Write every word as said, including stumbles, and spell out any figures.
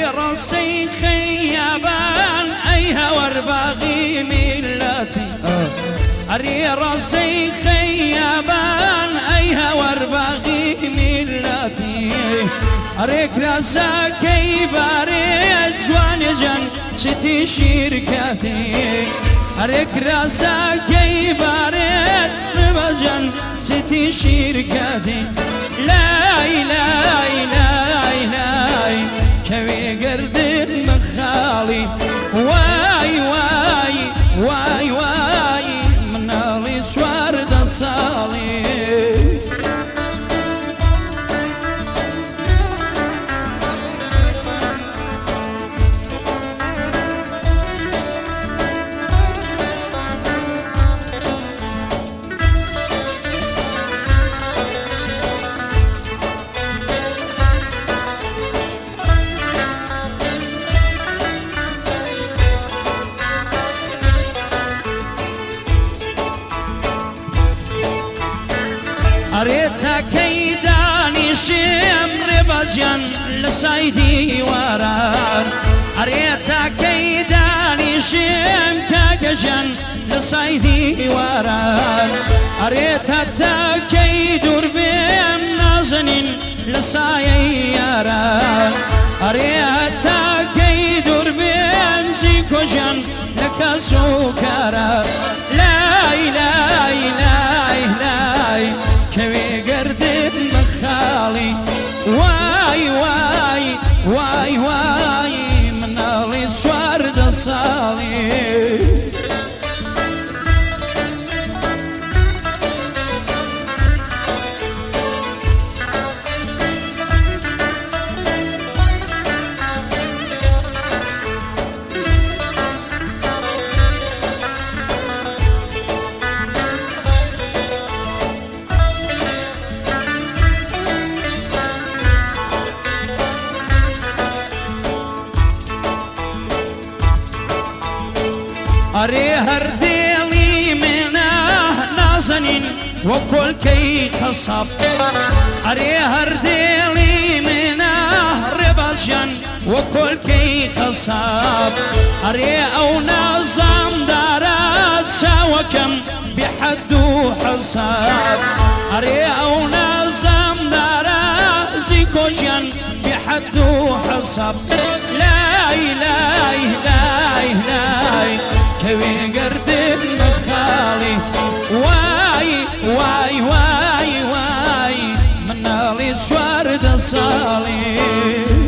راسي خيابان أيها وارباغي ملتي أري راسي خيابان أيها وارباغي ملتي أريك راسا كيباري جوان جن ستي شركتي أريك راسا كيباري بجن ستي شركتي لا لا لا لا كوي قرد مخالي واي واي واي واي من اللي سوارد صالي أريتا كيداني شمر بجن لسايدي وران أريتا كيداني شم كاكجن لسايدي وران أريتا تاكيدور بيم نازنين لسايي ياران أريتا كيدور بيم زيكو جن لكاسو كاران لا لا لا لا كوي قرد مخالي واي واي واي واي من اللي سوارد صالي أري هرديلي منه نازنين وكل كي خصب أري هرديلي منه ربجن وكل كي خصب أري أو نظام دارات ساوكم بحدو حصاب أري أو نظام دارات زيكوجن بحدو حصب لا لا لا لا كوي قرد مخالي واي واي واي واي من اللي سوارد صالي